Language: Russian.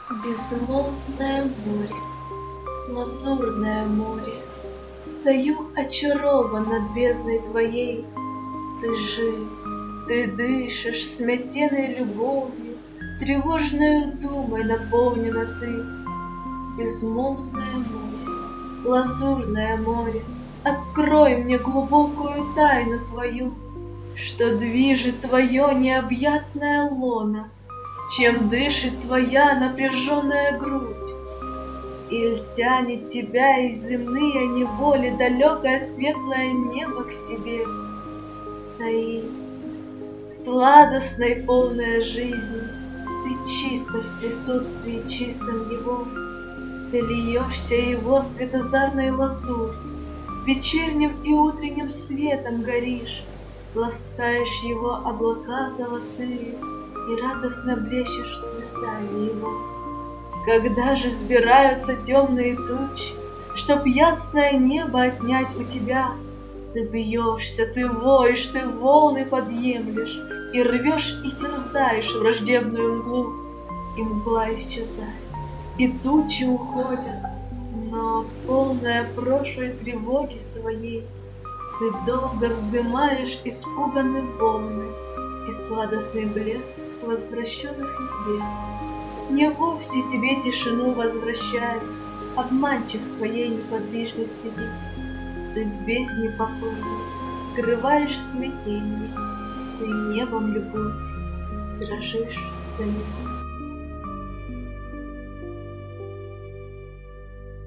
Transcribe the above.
Безмолвное море, лазурное море, Стою очарован над бездной твоей. Ты жив, ты дышишь смятенной любовью, Тревожною думой наполнена ты. Безмолвное море, лазурное море, Открой мне глубокую тайну твою, Что движет твое необъятное лоно, Чем дышит твоя напряженная грудь. Иль тянет тебя из земные неволи Далекое светлое небо к себе, таинственной, сладостной, полной жизни. Ты чисто в присутствии чистом его, Ты льешься его светозарной лазурь, Вечерним и утренним светом горишь, Ласкаешь его облака золотые И радостно блещешь в звездами его. Когда же сбираются темные тучи, Чтоб ясное небо отнять у тебя, Ты бьешься, ты воешь, ты волны подъемлешь, И рвешь, и терзаешь враждебную мглу, И мгла исчезает, и тучи уходят, Но полная прошлой тревоги своей Ты долго вздымаешь испуганные волны И сладостный блеск возвращенных небес. Не вовсе тебе тишину возвращает Обманчив твоей неподвижности вид. Ты в бездне покойной скрываешь смятение, Ты небом любуясь, дрожишь за него.